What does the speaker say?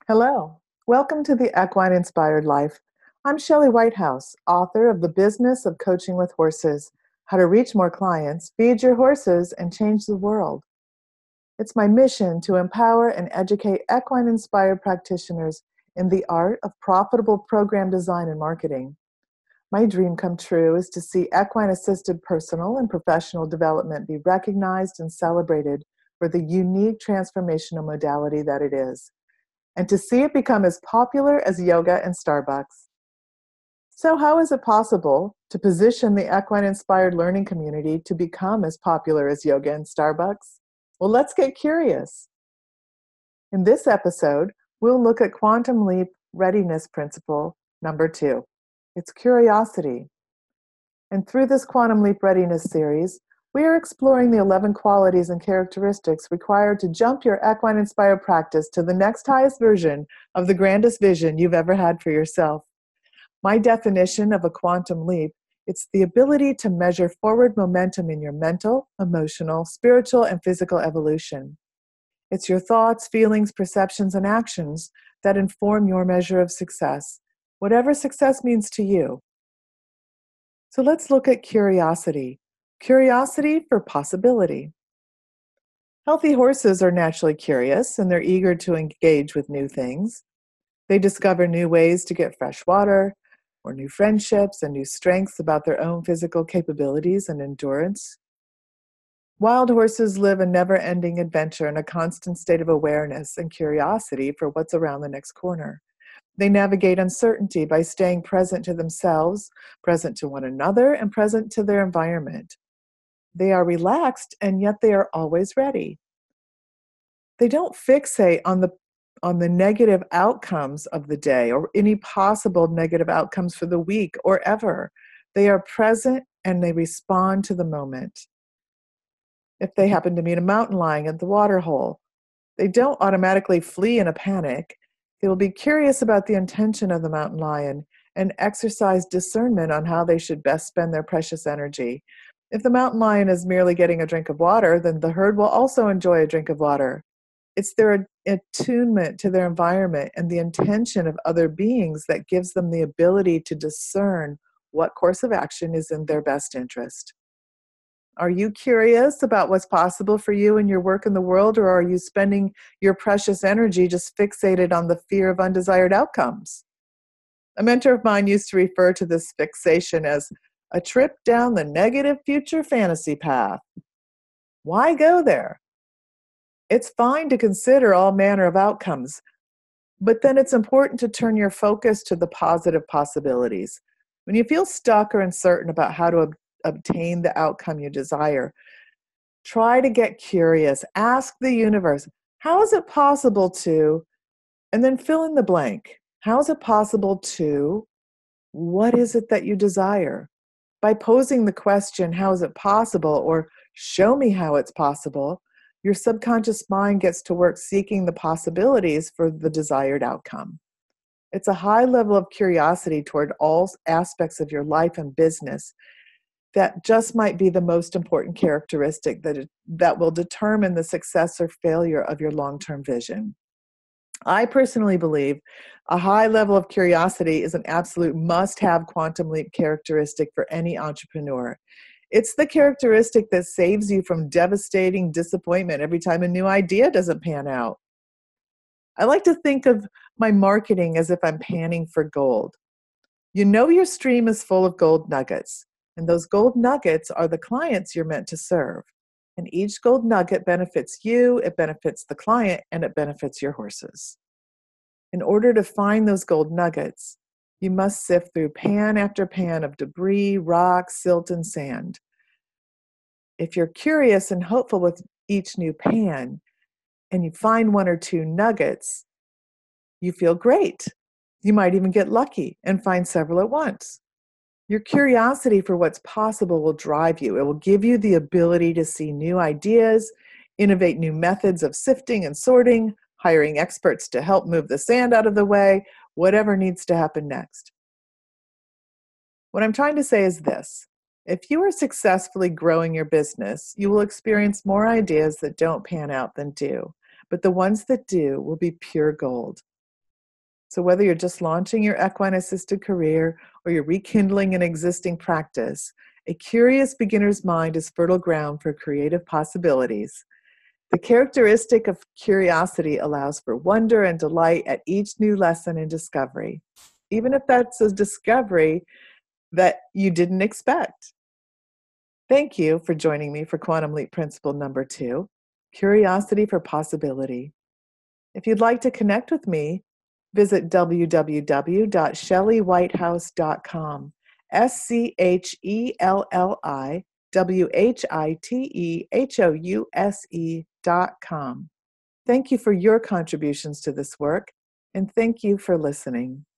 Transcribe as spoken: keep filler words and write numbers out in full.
Hello. Welcome to the Equine Inspired Life. I'm Shelley Whitehouse, author of The Business of Coaching with Horses: How to Reach More Clients, Feed Your Horses, and Change the World. It's my mission to empower and educate equine inspired practitioners in the art of profitable program design and marketing. My dream come true is to see equine assisted personal and professional development be recognized and celebrated for the unique transformational modality that it is, and to see it become as popular as yoga and Starbucks. So how is it possible to position the equine-inspired learning community to become as popular as yoga and Starbucks? Well, let's get curious. In this episode, we'll look at Quantum Leap Readiness Principle number two. It's curiosity. And through this Quantum Leap Readiness series, we are exploring the eleven qualities and characteristics required to jump your equine-inspired practice to the next highest version of the grandest vision you've ever had for yourself. My definition of a quantum leap, it's the ability to measure forward momentum in your mental, emotional, spiritual, and physical evolution. It's your thoughts, feelings, perceptions, and actions that inform your measure of success, whatever success means to you. So let's look at curiosity. Curiosity for possibility. Healthy horses are naturally curious and they're eager to engage with new things. They discover new ways to get fresh water, or new friendships and new strengths about their own physical capabilities and endurance. Wild horses live a never-ending adventure in a constant state of awareness and curiosity for what's around the next corner. They navigate uncertainty by staying present to themselves, present to one another, and present to their environment. They are relaxed, and yet they are always ready. They don't fixate on the on the negative outcomes of the day or any possible negative outcomes for the week or ever. They are present and they respond to the moment. If they happen to meet a mountain lion at the water hole, they don't automatically flee in a panic. They will be curious about the intention of the mountain lion and exercise discernment on how they should best spend their precious energy. If the mountain lion is merely getting a drink of water, then the herd will also enjoy a drink of water. It's their attunement to their environment and the intention of other beings that gives them the ability to discern what course of action is in their best interest. Are you curious about what's possible for you in your work in the world, or are you spending your precious energy just fixated on the fear of undesired outcomes? A mentor of mine used to refer to this fixation as a trip down the negative future fantasy path. Why go there? It's fine to consider all manner of outcomes, but then it's important to turn your focus to the positive possibilities. When you feel stuck or uncertain about how to ob- obtain the outcome you desire, try to get curious. Ask the universe, how is it possible to, and then fill in the blank. How is it possible to, what is it that you desire? By posing the question, how is it possible, or show me how it's possible, your subconscious mind gets to work seeking the possibilities for the desired outcome. It's a high level of curiosity toward all aspects of your life and business that just might be the most important characteristic that, it, that will determine the success or failure of your long-term vision. I personally believe a high level of curiosity is an absolute must-have quantum leap characteristic for any entrepreneur. It's the characteristic that saves you from devastating disappointment every time a new idea doesn't pan out. I like to think of my marketing as if I'm panning for gold. You know your stream is full of gold nuggets, and those gold nuggets are the clients you're meant to serve. And each gold nugget benefits you, it benefits the client, and it benefits your horses. In order to find those gold nuggets, you must sift through pan after pan of debris, rock, silt, and sand. If you're curious and hopeful with each new pan, and you find one or two nuggets, you feel great. You might even get lucky and find several at once. Your curiosity for what's possible will drive you. It will give you the ability to see new ideas, innovate new methods of sifting and sorting, hiring experts to help move the sand out of the way, whatever needs to happen next. What I'm trying to say is this. If you are successfully growing your business, you will experience more ideas that don't pan out than do, but the ones that do will be pure gold. So whether you're just launching your equine-assisted career or you're rekindling an existing practice, a curious beginner's mind is fertile ground for creative possibilities. The characteristic of curiosity allows for wonder and delight at each new lesson and discovery, even if that's a discovery that you didn't expect. Thank you for joining me for Quantum Leap Principle number two, Curiosity for Possibility. If you'd like to connect with me, visit w w w dot shelly whitehouse dot com, S C H E L L I W H I T E H O U S E dot com. Thank you for your contributions to this work, and thank you for listening.